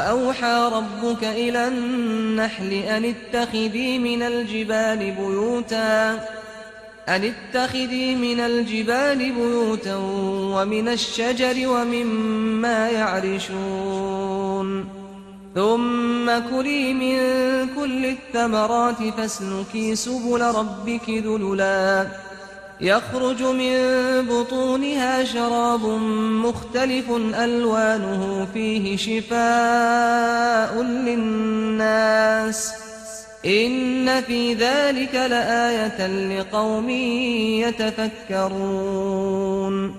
وأوحى ربك إلى النحل أن اتخذي من الجبال بيوتا ومن الشجر ومما يعرشون ثم كلي من كل الثمرات فاسلكي سبل ربك ذللا يخرج من بطونها شراب مختلف ألوانه فيه شفاء للناس إن في ذلك لآية لقوم يتفكرون.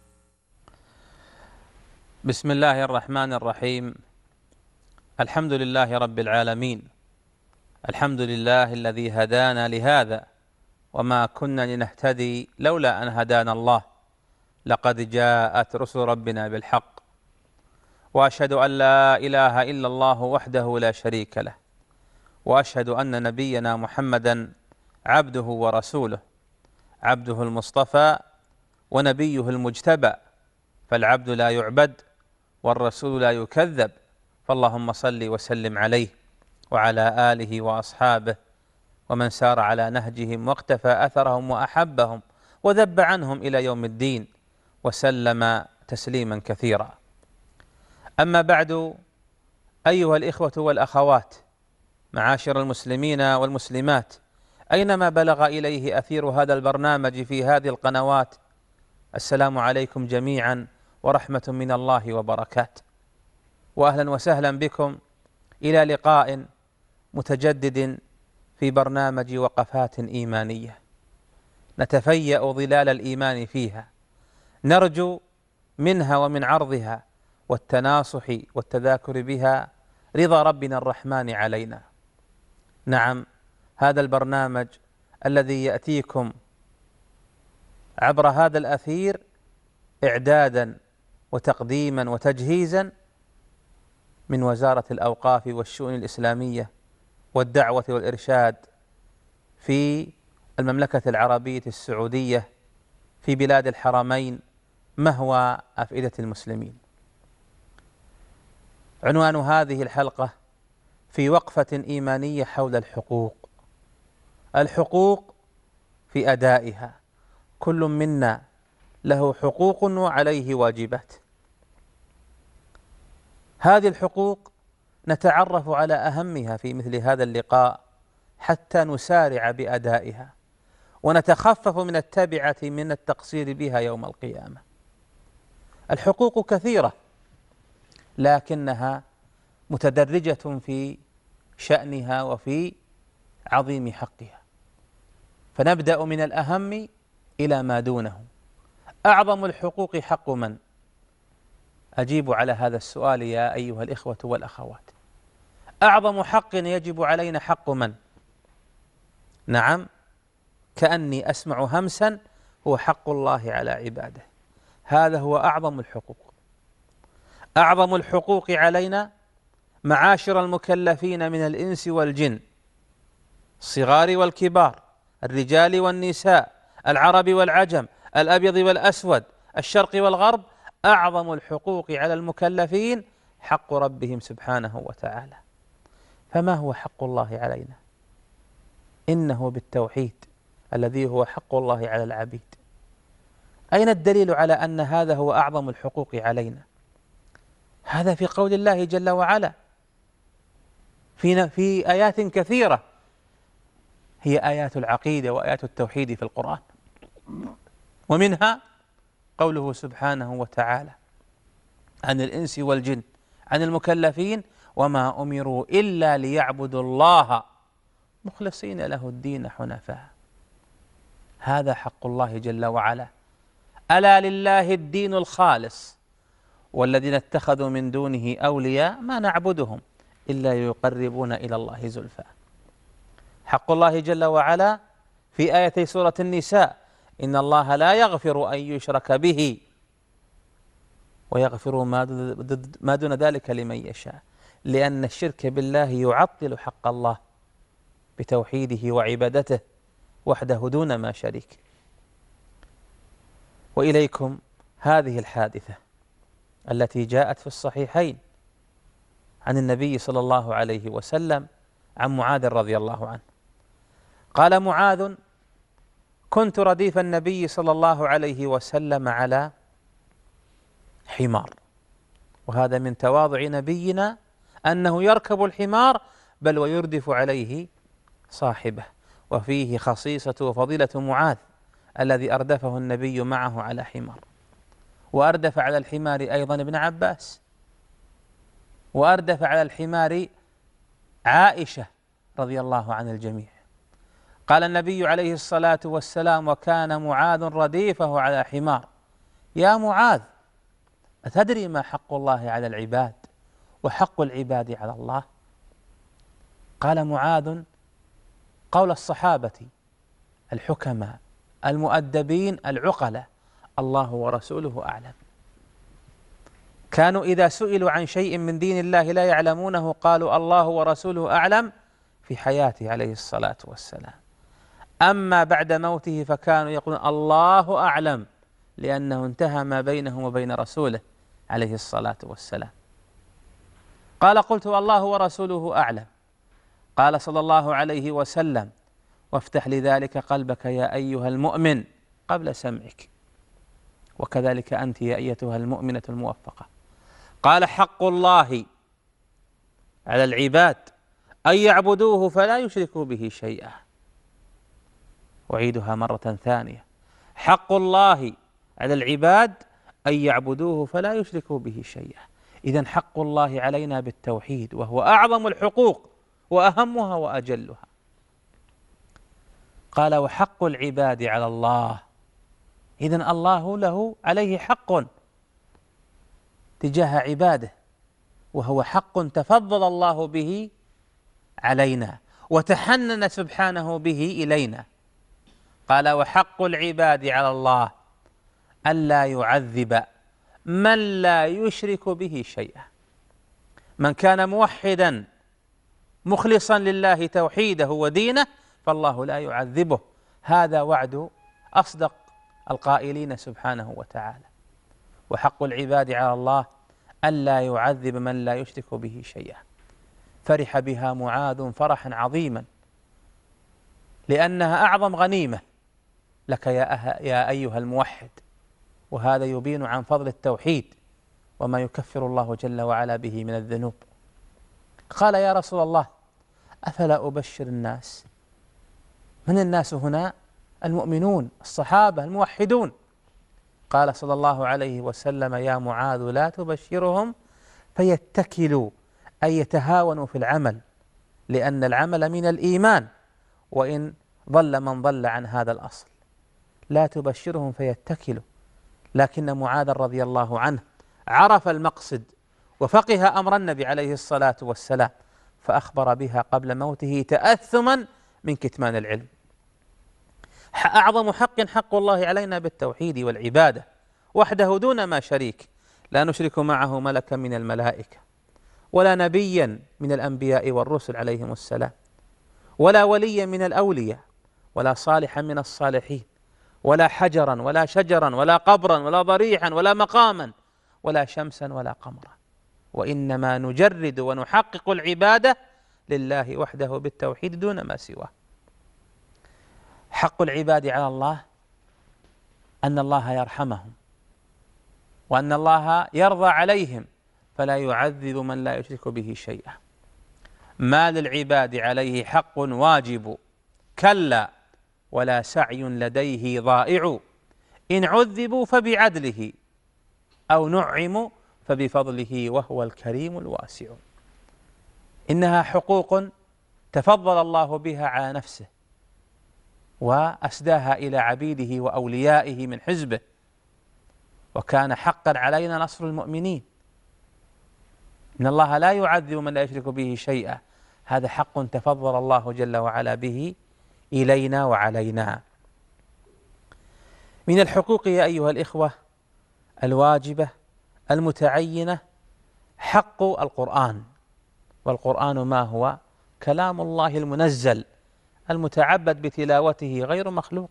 بسم الله الرحمن الرحيم. الحمد لله رب العالمين، الحمد لله الذي هدانا لهذا وما كنا لنهتدي لولا أن هدانا الله، لقد جاءت رسل ربنا بالحق، وأشهد أن لا إله إلا الله وحده لا شريك له، وأشهد أن نبينا محمدا عبده ورسوله، عبده المصطفى ونبيه المجتبى، فالعبد لا يعبد والرسول لا يكذب، فاللهم صل وسلم عليه وعلى آله وأصحابه ومن سار على نهجهم واقتفى أثرهم وأحبهم وذب عنهم إلى يوم الدين وسلم تسليما كثيرا. أما بعد، أيها الإخوة والأخوات، معاشر المسلمين والمسلمات أينما بلغ إليه أثير هذا البرنامج في هذه القنوات، السلام عليكم جميعا ورحمة من الله وبركاته، وأهلا وسهلا بكم إلى لقاء متجدد في برنامج وقفات إيمانية نتفيأ ظلال الإيمان فيها، نرجو منها ومن عرضها والتناصح والتذاكر بها رضا ربنا الرحمن علينا. نعم، هذا البرنامج الذي يأتيكم عبر هذا الأثير إعدادا وتقديما وتجهيزا من وزارة الأوقاف والشؤون الإسلامية والدعوة والإرشاد في المملكة العربية السعودية في بلاد الحرمين مهوى أفئدة المسلمين. عنوان هذه الحلقة في وقفة إيمانية حول الحقوق في أدائها. كل منا له حقوق وعليه واجبات. هذه الحقوق نتعرف على أهمها في مثل هذا اللقاء حتى نسارع بأدائها ونتخفف من التبعة من التقصير بها يوم القيامة. الحقوق كثيرة لكنها متدرجة في شأنها وفي عظيم حقها، فنبدأ من الأهم إلى ما دونه. أعظم الحقوق حق من؟ أجيب على هذا السؤال يا أيها الإخوة والأخوات. أعظم حق يجب علينا حق من؟ نعم، كأني أسمع همسا، هو حق الله على عباده. هذا هو أعظم الحقوق. أعظم الحقوق علينا معاشر المكلفين من الإنس والجن، الصغار والكبار، الرجال والنساء، العرب والعجم، الأبيض والأسود، الشرق والغرب. أعظم الحقوق على المكلفين حق ربهم سبحانه وتعالى. فما هو حق الله علينا؟ إنه بالتوحيد الذي هو حق الله على العبيد. أين الدليل على أن هذا هو أعظم الحقوق علينا؟ هذا في قول الله جل وعلا في آيات كثيرة، هي آيات العقيدة وآيات التوحيد في القرآن، ومنها قوله سبحانه وتعالى عن الإنس والجن عن المكلفين: وما أمروا إلا ليعبدوا الله مخلصين له الدين حنفاء. هذا حق الله جل وعلا. ألا لله الدين الخالص والذين اتخذوا من دونه أولياء ما نعبدهم إلا ليقربونا إلى الله زلفى. حق الله جل وعلا في آيتي سورة النساء: إن الله لا يغفر أن يشرك به ويغفر ما دون ذلك لمن يشاء، لأن الشرك بالله يعطل حق الله بتوحيده وعبادته وحده دون ما شريك. وإليكم هذه الحادثة التي جاءت في الصحيحين عن النبي صلى الله عليه وسلم عن معاذ رضي الله عنه قال معاذ: كنت رديف النبي صلى الله عليه وسلم على حمار. وهذا من تواضع نبينا أنه يركب الحمار بل ويردف عليه صاحبه، وفيه خصيصة وفضيلة معاذ الذي أردفه النبي معه على حمار. وأردف على الحمار أيضا ابن عباس، وأردف على الحمار عائشة رضي الله عن الجميع. قال النبي عليه الصلاة والسلام: وكان معاذ رديفه على حمار. يا معاذ، أتدري ما حق الله على العباد وحق العباد على الله؟ قال معاذ قول الصحابة الحكماء المؤدبين العقلاء: الله ورسوله أعلم. كانوا إذا سئلوا عن شيء من دين الله لا يعلمونه قالوا: الله ورسوله أعلم في حياته عليه الصلاة والسلام. أما بعد موته فكانوا يقولون: الله أعلم، لأنه انتهى ما بينه وبين رسوله عليه الصلاة والسلام. قال: قلت: الله ورسوله أعلم. قال صلى الله عليه وسلم: وافتح لذلك قلبك يا أيها المؤمن قبل سمعك، وكذلك أنت يا أيتها المؤمنة الموفقة. قال: حق الله على العباد أن يعبدوه فلا يشركوا به شيئا. أعيدها مرة ثانية: حق الله على العباد أن يعبدوه فلا يشركوا به شيئا. إذن حق الله علينا بالتوحيد، وهو أعظم الحقوق وأهمها وأجلها. قال: وحق العباد على الله. إذن الله له عليه حق تجاه عباده، وهو حق تفضل الله به علينا وتحنن سبحانه به إلينا. قال: وحق العباد على الله ألا يعذب من لا يشرك به شيئا. من كان موحدا مخلصا لله توحيده ودينه فالله لا يعذبه. هذا وعد أصدق القائلين سبحانه وتعالى. وحق العباد على الله ألا يعذب من لا يشرك به شيئا. فرح بها معاذ فرحا عظيما، لأنها أعظم غنيمة لك يا أيها الموحد. وهذا يبين عن فضل التوحيد وما يكفر الله جل وعلا به من الذنوب. قال: يا رسول الله، أفلا أبشر الناس؟ من الناس هنا؟ المؤمنون الصحابة الموحدون. قال صلى الله عليه وسلم: يا معاذ لا تبشرهم فيتكلوا، أي يتهاونوا في العمل، لأن العمل من الإيمان، وإن ضل من ضل عن هذا الأصل. لا تبشرهم فيتكلوا. لكن معاذ رضي الله عنه عرف المقصد وفقه أمر النبي عليه الصلاة والسلام، فأخبر بها قبل موته تأثما من كتمان العلم. أعظم حق الله علينا بالتوحيد والعبادة وحده دون ما شريك، لا نشرك معه ملكا من الملائكة، ولا نبيا من الأنبياء والرسل عليهم السلام، ولا وليا من الأولياء، ولا صالحا من الصالحين، ولا حجرا ولا شجرا ولا قبرا ولا ضريحا ولا مقاما ولا شمسا ولا قمرا. وإنما نجرد ونحقق العبادة لله وحده بالتوحيد دون ما سواه. حق العباد على الله أن الله يرحمهم، وأن الله يرضى عليهم فلا يعذب من لا يشرك به شيئا. ما للعباد عليه حق واجب، كلا ولا سعي لديه ضائع. إن عذبوا فبعدله، أو نعموا فبفضله، وهو الكريم الواسع. إنها حقوق تفضل الله بها على نفسه وأسداها إلى عبيده وأوليائه من حزبه. وكان حقا علينا نصر المؤمنين. إن الله لا يعذب من لا يشرك به شيئا. هذا حق تفضل الله جل وعلا به إلينا وعلينا. من الحقوق يا أيها الإخوة الواجبة المتعينة حق القرآن. والقرآن ما هو؟ كلام الله المنزل المتعبد بتلاوته، غير مخلوق.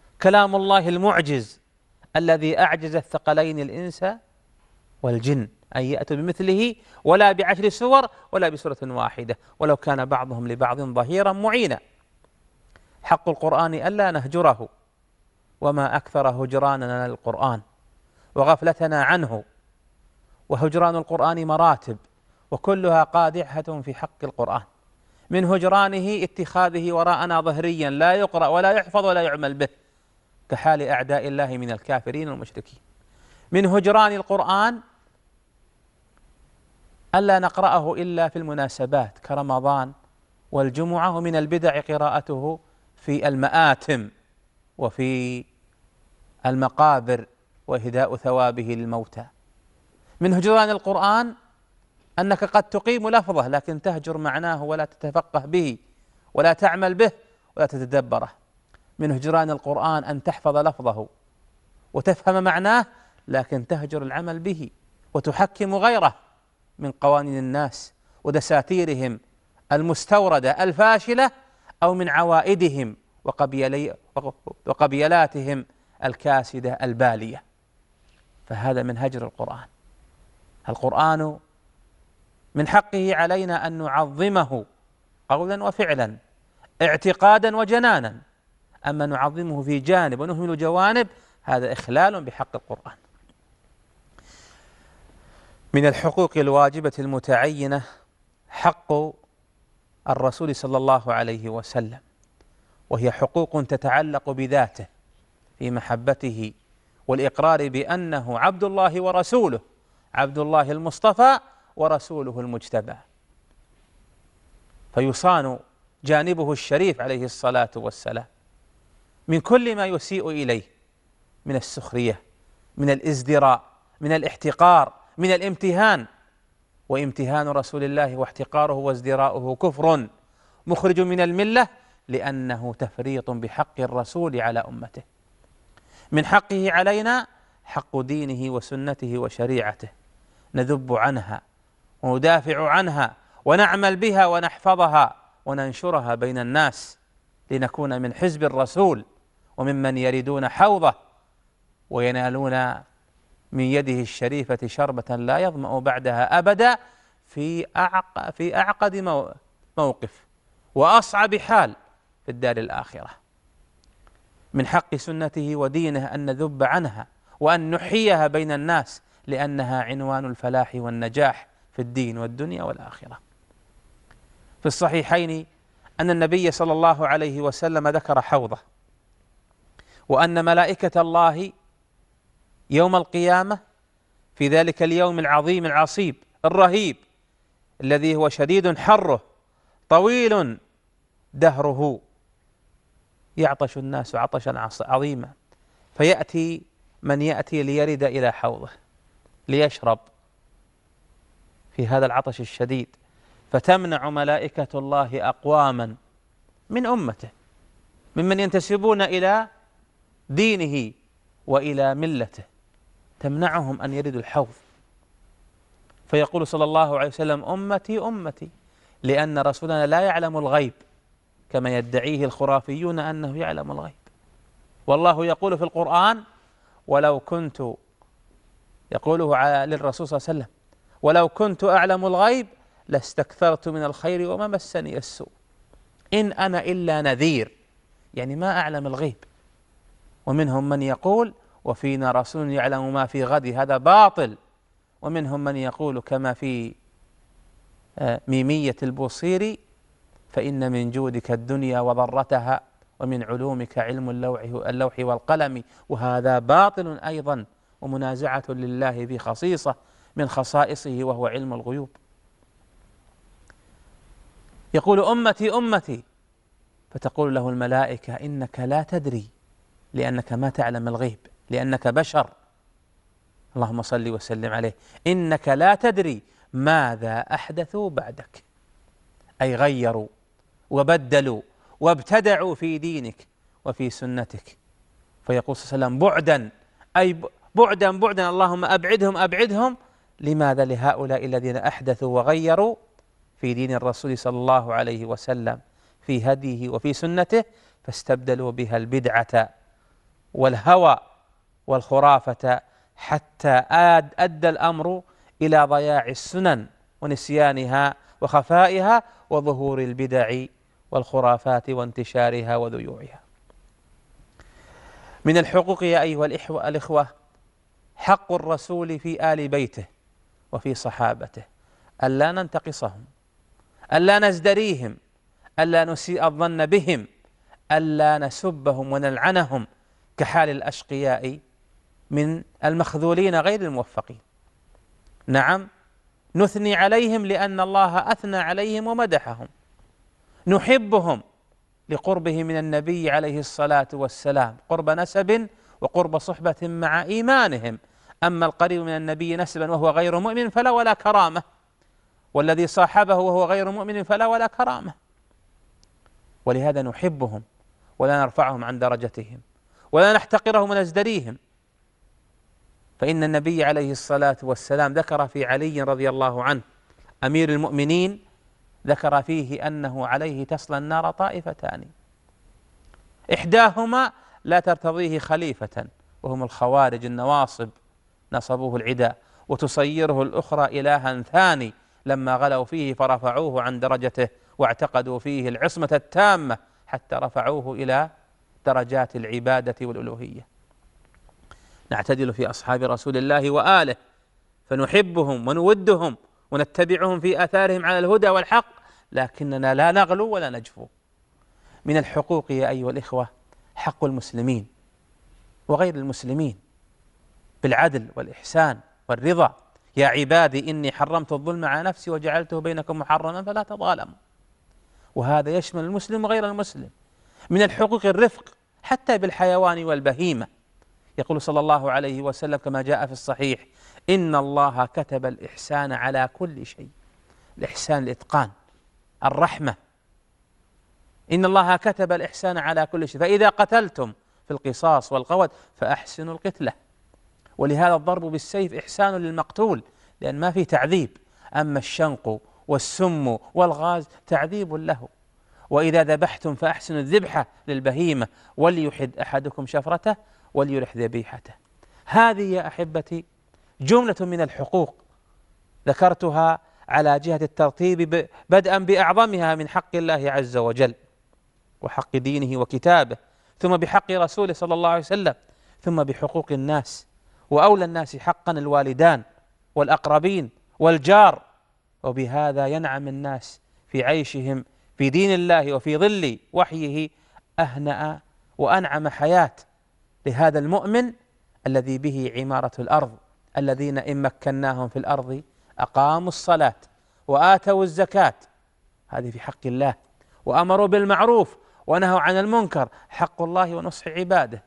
كلام الله المعجز الذي أعجز الثقلين الإنس والجن، أن يأتوا بمثله ولا ب10 سور ولا بسورة واحدة ولو كان بعضهم لبعض ظهيرا معينا. حق القرآن ألا نهجره، وما أكثر هجراننا للقرآن وغفلتنا عنه. وهجران القرآن مراتب وكلها قادحة في حق القرآن، من هجرانه اتخاذه وراءنا ظهريا لا يقرأ ولا يحفظ ولا يعمل به، كحال أعداء الله من الكافرين والمشركين. من هجران القرآن ألا نقرأه إلا في المناسبات كرمضان والجمعة، ومن البدع قراءته في المآتم وفي المقابر وإهداء ثوابه للموتى. من هجران القرآن أنك قد تقيم لفظه لكن تهجر معناه ولا تتفقه به ولا تعمل به ولا تتدبره. من هجران القرآن أن تحفظ لفظه وتفهم معناه لكن تهجر العمل به وتحكم غيره من قوانين الناس ودساتيرهم المستوردة الفاشلة، أو من عوائدهم وقبيلاتهم الكاسدة البالية. فهذا من هجر القرآن. القرآن من حقه علينا أن نعظمه قولا وفعلا، اعتقادا وجنانا. أما نعظمه في جانب ونهمل جوانب هذا إخلال بحق القرآن. من الحقوق الواجبة المتعينة حق الرسول صلى الله عليه وسلم، وهي حقوق تتعلق بذاته في محبته والإقرار بأنه عبد الله ورسوله، عبد الله المصطفى ورسوله المجتبى، فيصان جانبه الشريف عليه الصلاة والسلام من كل ما يسيء إليه من السخرية، من الازدراء، من الاحتقار، من الامتهان. وامتهان رسول الله واحتقاره وازدراؤه كفر مخرج من الملة، لأنه تفريط بحق الرسول على أمته. من حقه علينا حق دينه وسنته وشريعته، نذب عنها وندافع عنها ونعمل بها ونحفظها وننشرها بين الناس، لنكون من حزب الرسول وممن يردون حوضه وينالون من يده الشريفة شربة لا يظمأ بعدها أبدا في أعقد موقف وأصعب حال في الدار الآخرة. من حق سنته ودينه أن نذب عنها وأن نحييها بين الناس، لأنها عنوان الفلاح والنجاح في الدين والدنيا والآخرة. في الصحيحين أن النبي صلى الله عليه وسلم ذكر حوضه، وأن ملائكة الله يوم القيامة في ذلك اليوم العظيم العصيب الرهيب الذي هو شديد حره طويل دهره، يعطش الناس عطشا عظيما، فيأتي من يأتي ليرد إلى حوضه ليشرب في هذا العطش الشديد، فتمنع ملائكة الله أقواما من أمته ممن ينتسبون إلى دينه وإلى ملته، تمنعهم أن يردوا الحوض. فيقول صلى الله عليه وسلم أمتي أمتي، لأن رسولنا لا يعلم الغيب كما يدعيه الخرافيون أنه يعلم الغيب. والله يقول في القرآن ولو كنت، يقوله للرسول صلى الله عليه وسلم، ولو كنت أعلم الغيب لاستكثرت من الخير وما مسني السوء إن أنا إلا نذير، يعني ما أعلم الغيب. ومنهم من يقول وفينا رسول يعلم ما في غد، هذا باطل. ومنهم من يقول كما في ميمية البوصيري فإن من جودك الدنيا وضرتها ومن علومك علم اللوح والقلم، وهذا باطل أيضا ومنازعة لله في خصيصة من خصائصه وهو علم الغيوب. يقول أمتي أمتي، فتقول له الملائكة إنك لا تدري، لأنك ما تعلم الغيب، لأنك بشر. اللهم صل وسلم عليه. إنك لا تدري ماذا أحدثوا بعدك، أي غيروا وبدلوا وابتدعوا في دينك وفي سنتك. فيقول صلى الله عليه وسلم بعدا، أي بعدا بعدا، اللهم أبعدهم أبعدهم. لماذا؟ لهؤلاء الذين أحدثوا وغيروا في دين الرسول صلى الله عليه وسلم في هديه وفي سنته، فاستبدلوا بها البدعة والهوى والخرافة، حتى أدى الأمر إلى ضياع السنن ونسيانها وخفائها وظهور البدع والخرافات وانتشارها وذيوعها. من الحقوق يا أيها الإخوة حق الرسول في آل بيته وفي صحابته ألا ننتقصهم، ألا نزدريهم، ألا نسيء الظن بهم، ألا نسبهم ونلعنهم كحال الأشقياء من المخذولين غير الموفقين. نعم، نثني عليهم لأن الله أثنى عليهم ومدحهم، نحبهم لقربه من النبي عليه الصلاة والسلام قرب نسب وقرب صحبة مع إيمانهم. أما القريب من النبي نسبا وهو غير مؤمن فلا ولا كرامة، والذي صاحبه وهو غير مؤمن فلا ولا كرامة. ولهذا نحبهم ولا نرفعهم عن درجتهم ولا نحتقرهم ونزدريهم. فإن النبي عليه الصلاة والسلام ذكر في علي رضي الله عنه أمير المؤمنين، ذكر فيه أنه عليه تصلى النار طائفتان، إحداهما لا ترتضيه خليفة وهم الخوارج النواصب نصبوه العداء، وتصيره الأخرى إلها ثاني لما غلوا فيه فرفعوه عن درجته واعتقدوا فيه العصمة التامة حتى رفعوه إلى درجات العبادة والألوهية. نعتدل في أصحاب رسول الله وآله فنحبهم ونودهم ونتبعهم في آثارهم على الهدى والحق، لكننا لا نغلو ولا نجفو. من الحقوق يا أيها الإخوة حق المسلمين وغير المسلمين بالعدل والإحسان والرضا. يا عبادي إني حرمت الظلم على نفسي وجعلته بينكم محرما فلا تظالموا. وهذا يشمل المسلم وغير المسلم. من الحقوق الرفق حتى بالحيوان والبهيمة. يقول صلى الله عليه وسلم كما جاء في الصحيح: إن الله كتب الإحسان على كل شيء. الإحسان الإتقان، الرحمة. إن الله كتب الإحسان على كل شيء، فإذا قتلتم في القصاص والقود فأحسنوا القتلة. ولهذا الضرب بالسيف إحسان للمقتول لأن ما في تعذيب، أما الشنق والسم والغاز تعذيب له. وإذا ذبحتم فأحسنوا الذبحة للبهيمة، وليحد أحدكم شفرته وليرح ذبيحته. هذه يا أحبتي جملة من الحقوق ذكرتها على جهة الترتيب بدءا بأعظمها من حق الله عز وجل وحق دينه وكتابه، ثم بحق رسوله صلى الله عليه وسلم، ثم بحقوق الناس. وأولى الناس حقا الوالدان والأقربين والجار. وبهذا ينعم الناس في عيشهم في دين الله وفي ظل وحيه أهنأ وأنعم حياة لهذا المؤمن الذي به عمارة الأرض، الذين إن مكناهم في الأرض أقاموا الصلاة وآتوا الزكاة. هذه في حق الله. وأمروا بالمعروف ونهوا عن المنكر، حق الله ونصح عباده.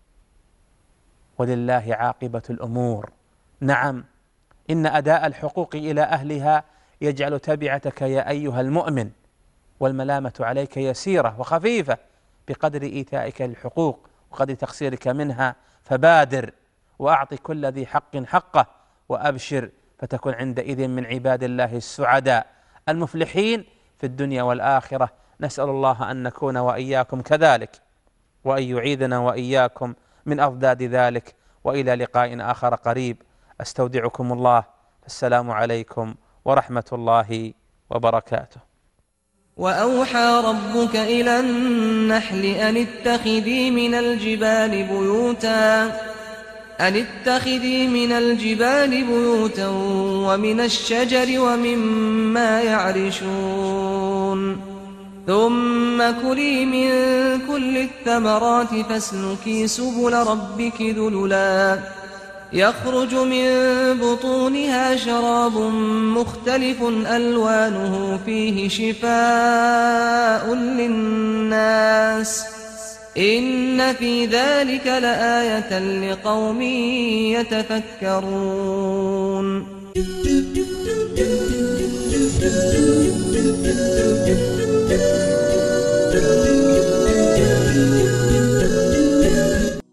ولله عاقبة الأمور. نعم، إن أداء الحقوق إلى أهلها يجعل تبعتك يا أيها المؤمن والملامة عليك يسيرة وخفيفة بقدر إيتائك للحقوق وقدر تقصيرك منها. فبادر وأعط كل ذي حق حقه وأبشر، فتكن عندئذ من عباد الله السعداء المفلحين في الدنيا والآخرة. نسأل الله أن نكون وإياكم كذلك، وأن يعيذنا وإياكم من أضداد ذلك. وإلى لقاء آخر قريب، أستودعكم الله. السلام عليكم ورحمة الله وبركاته. وأوحى ربك إلى النحل أن اتخذي من الجبال بيوتا ومن الشجر ومما يعرشون، ثم كلي من كل الثمرات فاسلكي سبل ربك ذللا يخرج من بطونها شراب مختلف ألوانه فيه شفاء للناس، إن في ذلك لآية لقوم يتفكرون.